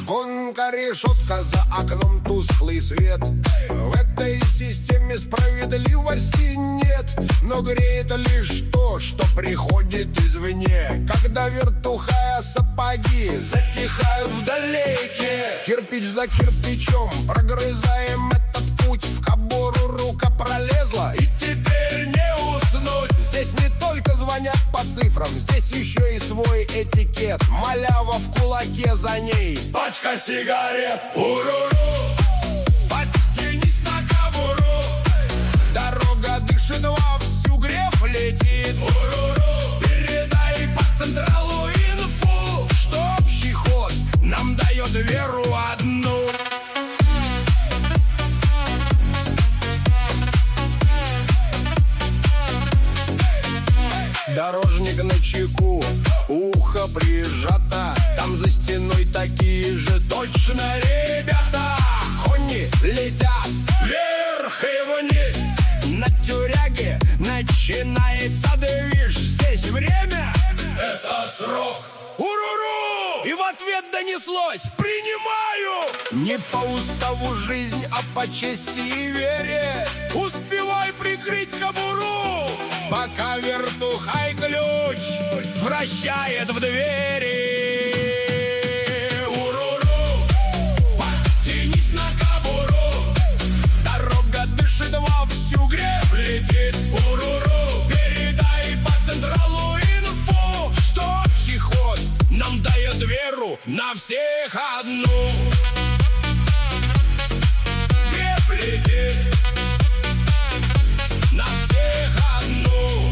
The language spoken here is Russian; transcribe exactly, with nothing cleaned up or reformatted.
Шконка, решетка, за окном тусклый свет. В этой системе справедливости нет, но греет лишь то, что приходит извне. Когда вертухая сапоги затихают вдалеке, кирпич за кирпичом прогрызаем этот путь. В кобуру рука пролезла, и теперь не уснуть. Здесь не только звонят по цифрам, здесь еще и свой этикет. Малява в кулаке, за ней пачка сигарет. Уруру, подтянись на кобуру. Дорога дышит вовсю, греф летит. Уруру, передай по централу инфу, что общий ход нам дает веру одну. Дорожник на чеку, ухо прижато. Там за стеной такие же точно ребята. Кони летят вверх и вниз. На тюряге начинается движ. Здесь время — это срок. Уруру! И в ответ донеслось: принимаю! Не по уставу жизнь, а по чести и вере. Успевай прикрыть кобуру, пока вертухай ключ вращает в двери. Уруру, подтянись на кобуру. Дорога дышит вовсю, греб летит. Уруру, передай по централу инфу, что общий ход нам дает веру на всех одну. Греб летит, на всех одну.